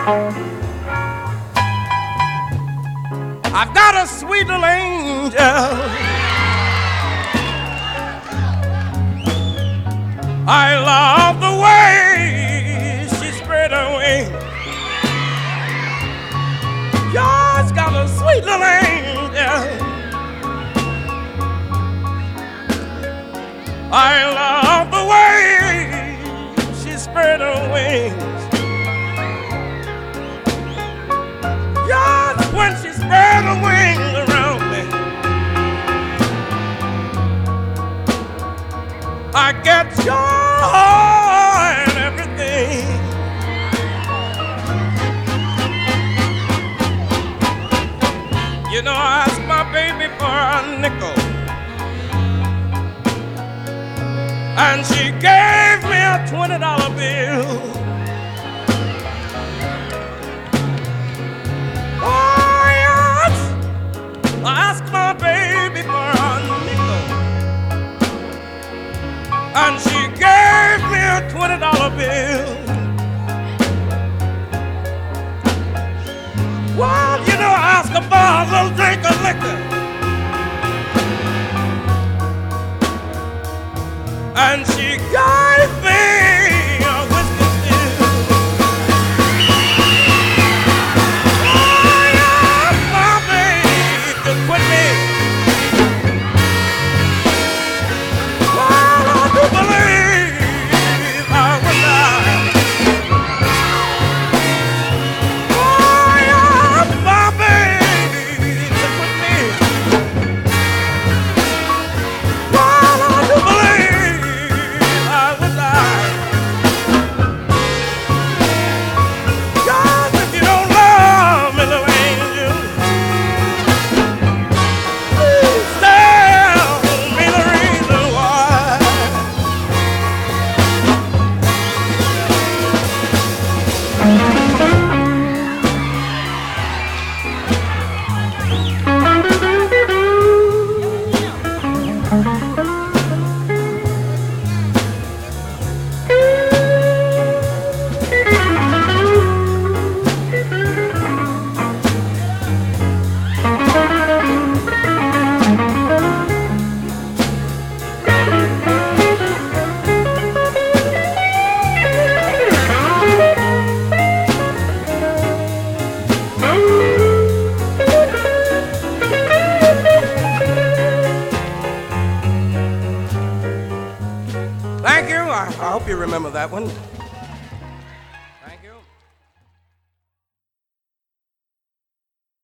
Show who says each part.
Speaker 1: I've got a sweet little angel. I love the way she spread her wings. God's got a sweet little angel. I love the way she spread her wings. Just when she spread her wings around me, I get joy and everything. You know, I asked my baby for a nickel, and she gave me a $20 bill. Oh, yes, I asked my baby for a nickel, and she gave me a $20 bill. Well, you know, I asked her for a little drink of liquor, and she gave me a whiskey still. Oh, yeah, my baby just quit me. Well, I do believe I will die. Oh, yeah, my baby just quit me. Well, I do believe I will die. God, if you don't love me, little angel, please tell me the reason why. Thank you. I hope you remember that one.